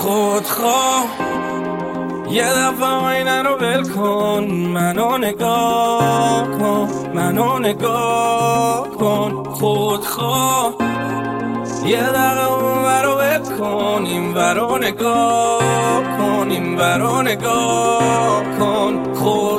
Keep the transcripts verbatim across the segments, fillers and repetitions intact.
خودخواه یه دفعه آینه رو ول کن، منو نگاه کن، منو نگاه کن. خودخواه یه دقیقه اون ورو ول کن، این ورو نگاه کن، این ورو نگاه کن.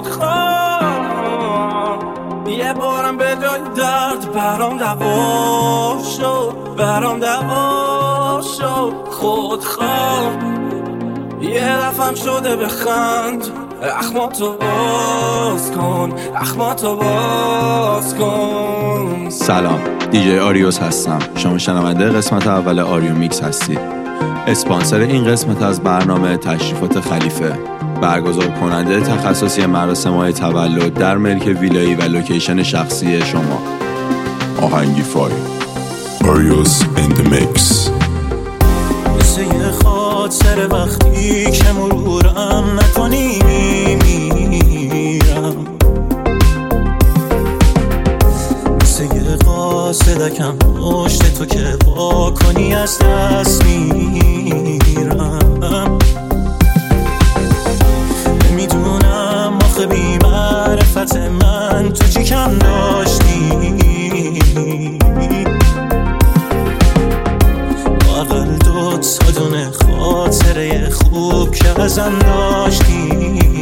خودخواه یه بارم به جای درد برام دوا شو، برام دوا شو. خودخواه یه دفعم شده بخند، اخماتو باز کن، اخماتو باز کن. سلام، دیجی آریوس هستم. شما شنونده قسمت اول آریو میکس هستید. اسپانسر این قسمت از برنامه تشریفات خلیفه، برگزار کننده تخصصی مراسم‌های تولد در ملک ویلایی و لوکیشن شخصی شما. آهنگی فای آریوس این دی میکس. مثل یه خاطر وقتی که مرورم نکنی میمیرم، مثل یه قاصدکم پشت تو که با کنی از دست میرم. نمیدونم آخه بی معرفت من تو چی کم داشتی، اقل دو تا دونه خاطره خوب که ازم داشتی.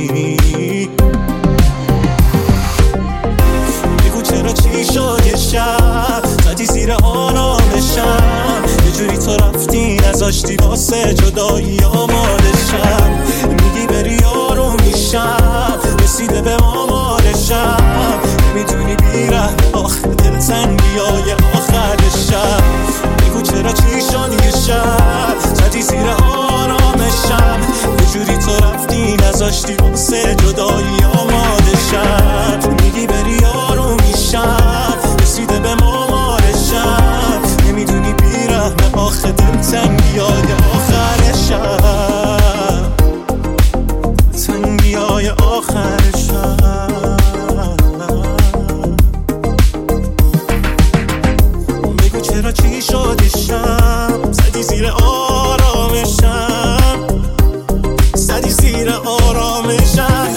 بگو چرا چی شد یه شب زدی زیر آرامشم، یه جوری تو رفتی نذاشتی واسه جدایی آمادشم. میگی بری آروم میشم، رسیده به مامارشم، نمیدونی بیره آخر دل تنگیای آخر شب. بگو چرا چی شد یه شب زدی زیر آرامشم، یه جوری تو رفتی نذاشتی واسه جدایی آمادشم. میگی بری آروم میشم، رسیده به مامارشم، نمیدونی بیرحمه آخه دل تنگیای آخر شب، تنگیای آخر شب. بگو چرا چی شد شب زدی زیر آرامشم، زدی زیر آرامشم.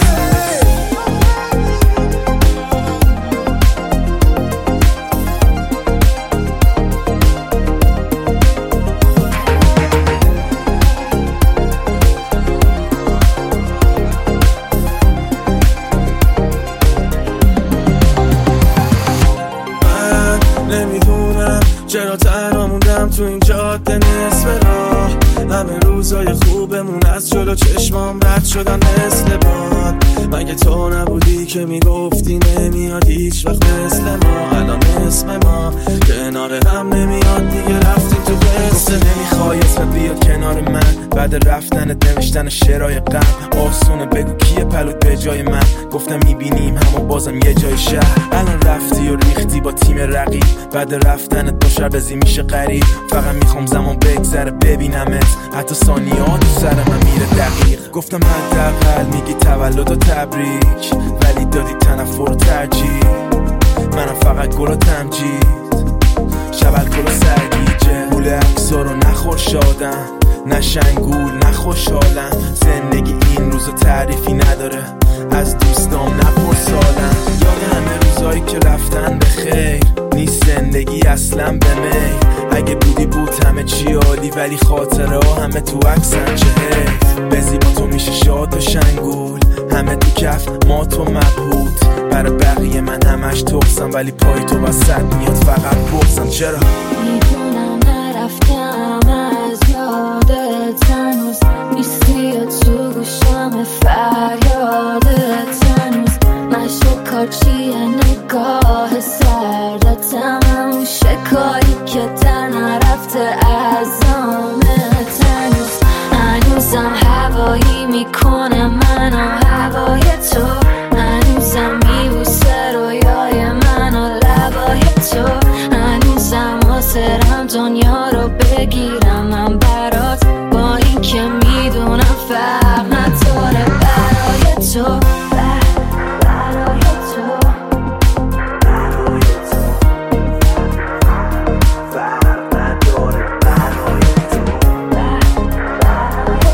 نمیدونم چرا تنها موندم تو این جاده نصف راه، همه روزای خوبمون از جلو چشمام رد شدن مثل باد. مگه تو نبودی که میگفتی نمیاد هیچ وقت مثل ما، الان اسم ما کنار هم نمیاد دیگه، رفتیم تو قصه. نمیخوای اسمت بیاد کنار من، بعد رفتنت نوشتن شعرهای غم. آسونه بگو کیه پلوت به جای من، گفتم میبینیم همه بازم یه جای شهر. الان رفتی و ریختی با تیم رقیب، بعد رفتنت دو شب بزی میشه غریب. فقط میخوام زمان بگذره ببینمت، حتی ثانیات تو سر من میره دقیق. گفتم حداقل میگی تولد و تبریک، ولی دادی تنفر و ترجیح. منم فقط گل و تمجید، شب الکل و سرگیجه. گول اکسا رو نخور شادم، نه شنگول نه خوشحالم. زندگی این روزا تعریفی نداره، از دوستام نپرسالم. یاد همه روزایی که رفتن به خیر، نیست زندگی اصلا به می. اگه بودی بود همه چی عالی، ولی خاطره ها همه تو عکسن. چه حیف بزی با تو میشه شاد و شنگول، همه تو کف ما تو مبهوت. برای بقیه من همش توقسم، ولی پای تو وسط میاد فقط بغزم. چرا میدونم نرفتم از یادت، هنوز نیستی تو گوشم فریادت، هنوز مشو کارچیه نگاه سردت، همون شکایی که در نرفته از آمت. هنوز هنوزم هوایی میکنه من و هوای تو، هنوزم میبوسه رویای من و لبای تو، هنوزم حاضرم دنیا رو بگیرم من برات، با این که میدونم فرق نداره برای تو. برای تو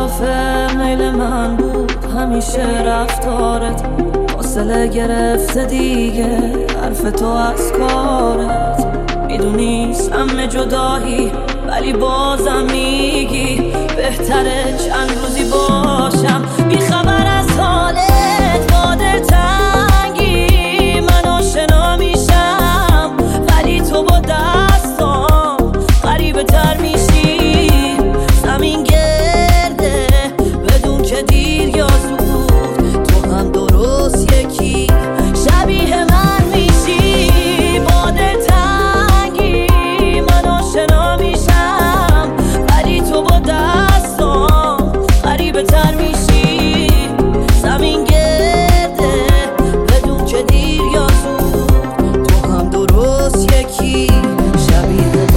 خلاف میل من بود همیشه رفتارت، فاصله گرفته دیگه حرف تو از کارت. میدونی سم جدایی ولی بازم میگی بهتره چند روزی باشم بی خبر از حالت. با دلتنگی من آشنا میشم ولی تو با دستام غریبه تر میشی. زمین گرده بدون که دیر یا زود، تو هم درست یکی شبیه من میشی. با دلتنگی من آشنا میشم ولی تو با دستام غریبه تر میشی. زمین گرده بدون که دیر یا زود، تو هم درست یکی شبیه من.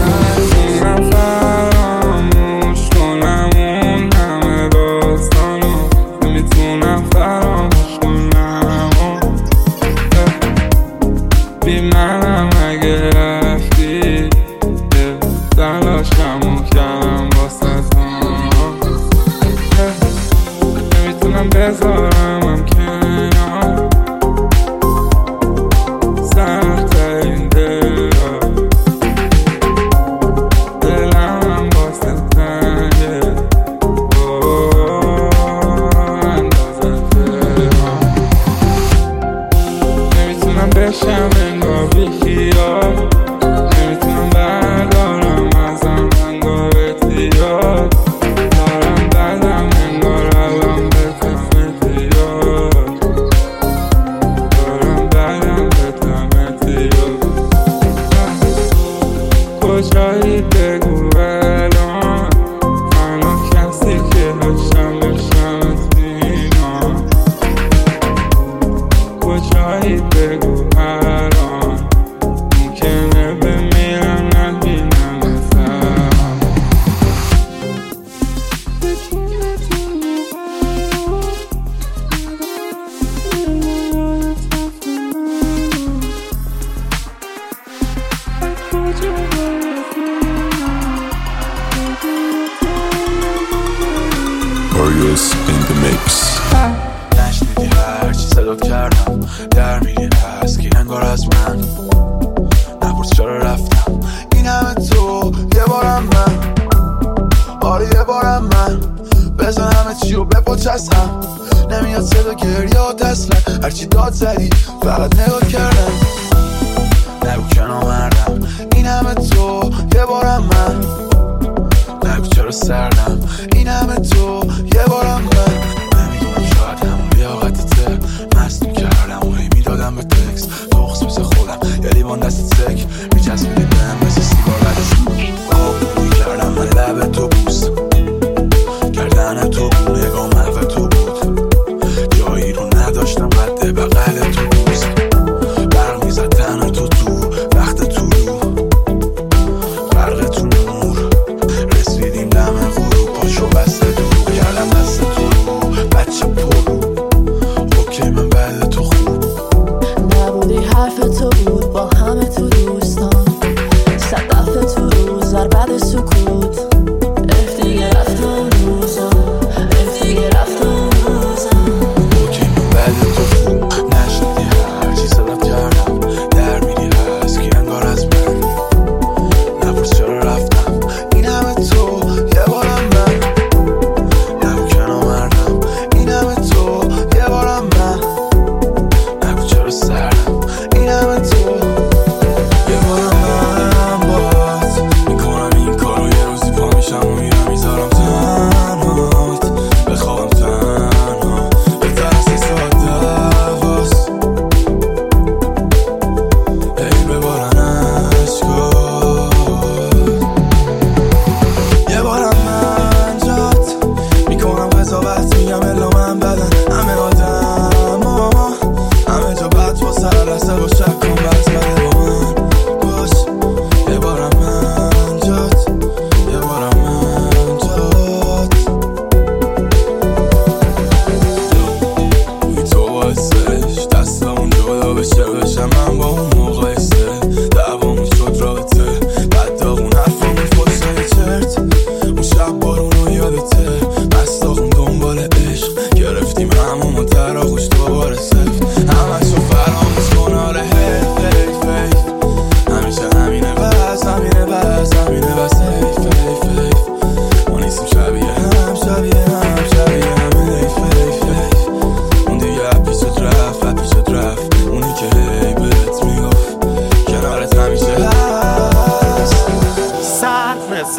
فراموش کنم اون همه داستانو، نمیتونم فراموش کنم. بی منم اگه رفتی تلاشمو کردم واسه تو، نمیتونم بذارمم کنار. سخت این دل دلم واسه تنگه اندازه دلم. نمیتونم بشم انگار بی خیال، نمیتونم بردارم ازم انگار اتیاد. دارم بدم انگار الان بتم اتیاد، دارم بدم بتم اتیاد. کجایی بگو الان، تنها کسی که داشتم بشمت بینام. کجایی بگو الان، ممکنه بمیرم نبینم ازم. Arios in the mix. نشنیدی هرچی صدات کردم در میری هست که انگار از من نپرس چرا رفتم. این همه تو یه بارم من، آره یه بارم من بزن همه چی رو بپچستم. نمیاد صدا گریات اصلا، هرچی داد زدی فقط نگاه کردم. نگو که نامردم، این همه تو یه بارم من. نگو چرا سردم، این همه تو یه بارم من. نمیدونم شاید همون لیاقتته، مست میکردم و هی میدادم به تکس. دخص مثل خودم یه لیوان دست سک میچسبیدی بهم مثل سیگار بدش. آب میکردم من لب تو بوست، گردن تو بود نگاه محو تو بود. جایی رو نداشتم قد بغل تو بوست. برق میزد تن تو تو وقت تو رو برق تو نور. رسیدیم دم غروب پاشو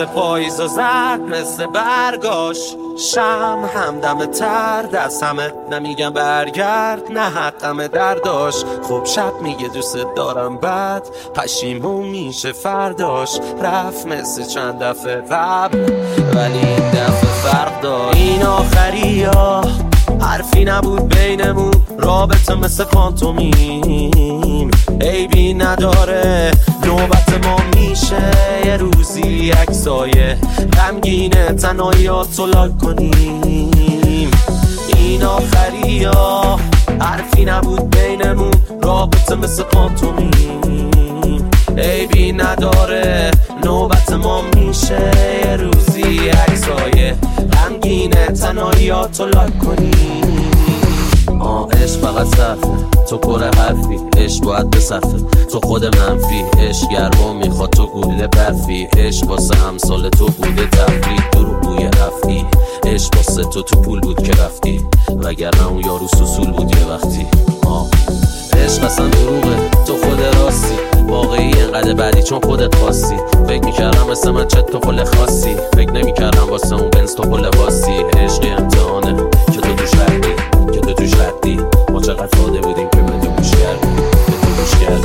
مثل پاییز و زرد مثل برگاش شم همدم تر دست همه نمیگم برگرد نه حقم درداش خب شب میگه دوست دارم بعد پشیمون میشه فرداش رفت مثل چند دفعه قبل ولی این دفعه فرق داشت این آخری ها حرفی نبود بینمون رابطه مثل پانتومیم عیبی نداره نوبت ما میشه یه روزی یک سایه غمگینه تنهاییاتو لاک کنیم این آخری ها حرفی نبود بینمون رابطه مثل پانتومیم عیبی نداره نوبت ما میشه یه روزی یک سایه غمگینه تنهاییاتو لاک کنیم آه عشق فقط صرفه تو پر حرفی عشق باید بصفه تو خود منفی عشق گرما میخواد تو گوله برفی عشق واسه امثال تو بوده تفریح درو بوی رفتی عشق واسه تو تو پول بود که رفتی وگرنه اون یارو سوسول بود یه وقتی آه عشق اصلا دروغه تو خود راستی واقعی انقدر بعدی چون خودت خواستی فکر میکردم مثل من چت تو خل خاصی فکر نمیکردم واسه اون بنز تو خل باسی عشقی امتحانه که تو توش ردی که تو توش ردی ما چقدر ساده بودیم که به تو گوش کردی به تو گوش کردی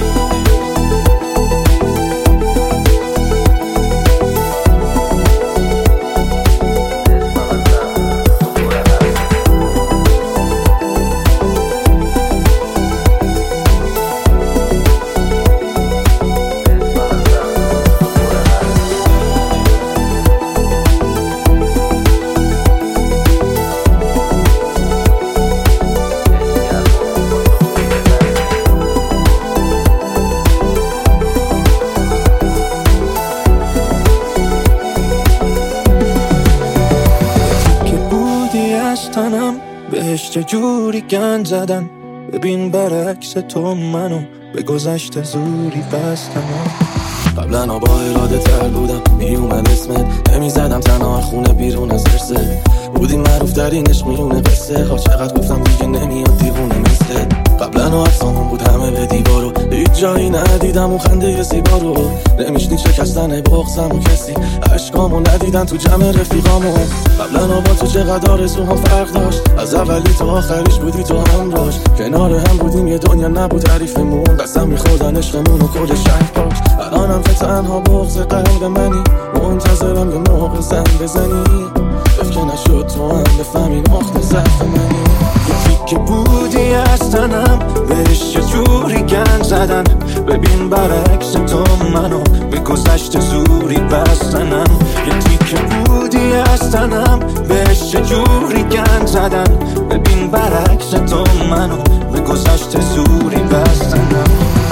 بهش چجوری گند زدن ببین برعکس تو منو به گذشته زوری بستم قبلا با اراده تر بودم میومد اسمت نمیزدم تنها خونه بیرون از درسه بودی معروف ترین عشق میونه قصه ها چقدر گفتم دیگه نمیاد دیوونه مثل قبلا افسانم بود همه به دیوارو هیچ جایی ندیدم و خنده زیبا رو نمیشنی شکستن بغضم و کسی عشقامو ندیدن تو جمع رفیقامو قبلا با تو چقدر آرزوها فرق داشت از اولی تا آخریش بودی تو همراش کنار هم بودیم یه دنیا نبود تعریفمون قسم میخوردن عشقمون و کل شهر پاش الانم که تنها بغض قلب منی منتظرم یه موقع زن بزنی که نشد تو هم بفهمی نقطه ضعف منی یکی که بودی از تنم بهش یه جوری گند زدن ببین برعکس تو منو به گذشته زوری بستنم یکی که بودی از تنم بهش یه جوری گند زدن ببین برعکس تو منو به گذشته زوری بستنم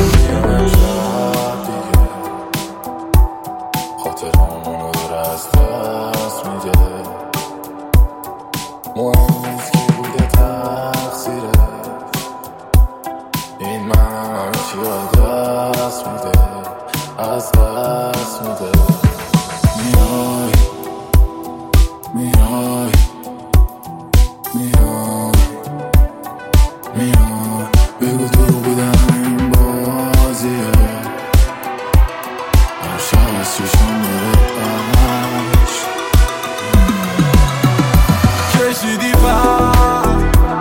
خاطرامونو داره از دست میده مهم نیست کی بوده تقصیره این من همه چی رو دست میده از دست میده میای میای میای میای بگو تو بودم این بازیه هر شب از چشم داره عشق کشیدی پر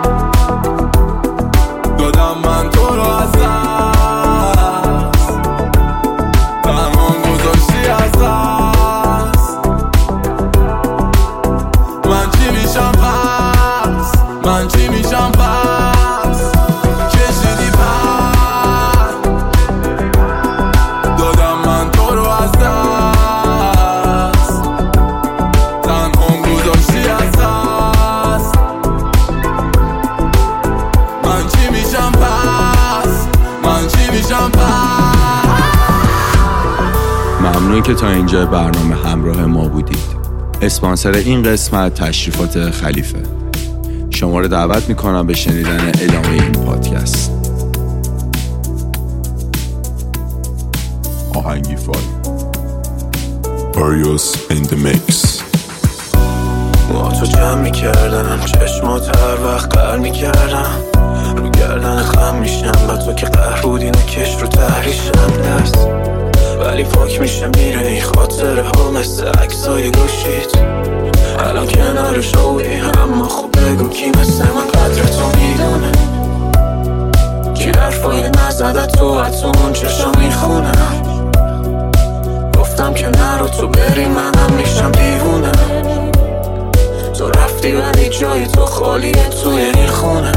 دادم من تو رو از دست تنها گذاشتی از دست من چی میشم پس من چی میشم پس کشیدی پر دادم من تو رو از دست تنها گذاشتی از دست من چی میشم پس من چی میشم پس. ممنون که تا اینجا برنامه همراه ما بودید. اسپانسر این قسمت تشریفات خلیفه. شما رو دعوت میکنم به شنیدن ادامه این پادکست. آهنگی فای آریوس in the mix. با تو جمع میکردم چشمات هر وقت قهر میکردم رو گردن خم میشم با تو که قهر بودی نکش رو تحریشم دست ولی پاک میشه میره این خاطره ها مثل عکسای گوشیت. الان کنار شوی اما خوب بگو کی مثل من قدر تو میدونه، کی حرفای نزده تو اتون چشا میخونم. گفتم که نرو تو بری منم میشم دیوونه، تو رفتی ولی جای تو خالیه توی این خونه.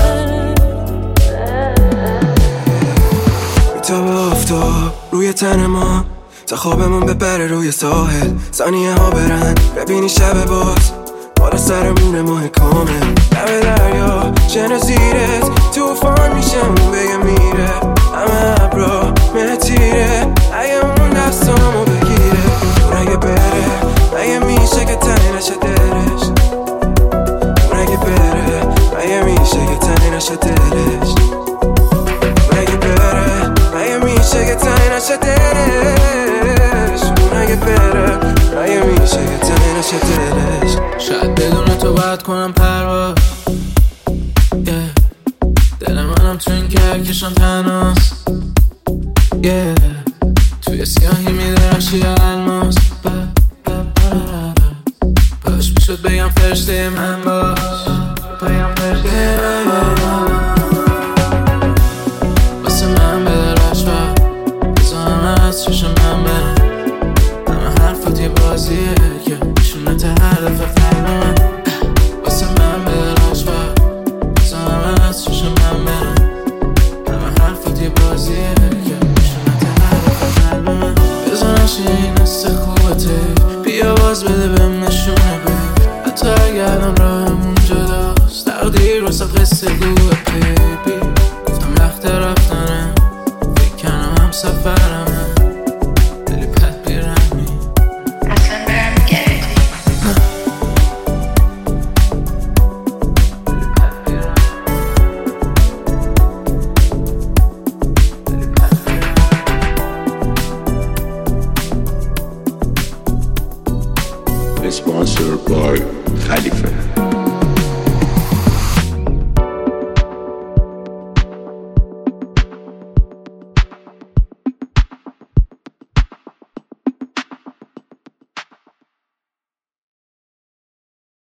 میتابه آفتاب روی تن ما تا خوابمون بپره روی ساحل، ثانیه ها برن ببینی شب باز بالا سرمونه ماه کامل. لب دریا شن زیرت توفان میشه اون بگه میره، همه ابرا مه تیره اگه اون دستامو بگیره. اون اگه بره اگه میشه که تنی نشه دلش، اون اگه بره اگه میشه که تنی نشه دلش، اون اگه بره اگه میشه که تنی نشه دلش، اون اگه بره اگه میشه که تنی نشه دلش. شاید بدون تو باید کنم پرواز yeah. دل منم تو این کهکشان تنهاست yeah. توی سیاهی میدرخشی الماس پاش میشد بگم فرشته من باش، بگم فرشته من واسه من بدرش و بزنم از چشم من برم. همه حرفات یه بازیه که نشونه ته هدف فرمان. واسه من بدرش و بزنم از چشم من برم. همه حرفات یه بازیه که نشونه ته هدف فرمان. بزنش این است خوبته بیا باز بده بهم نشونه بده، حتی اگرم راهمون جداست تقدیر واسه قصه گوه بیبی. گفتم وقت رفتنه فکر کنم هم سفرمه دلی پت بیرمی اصلا برم گردی Sponsored by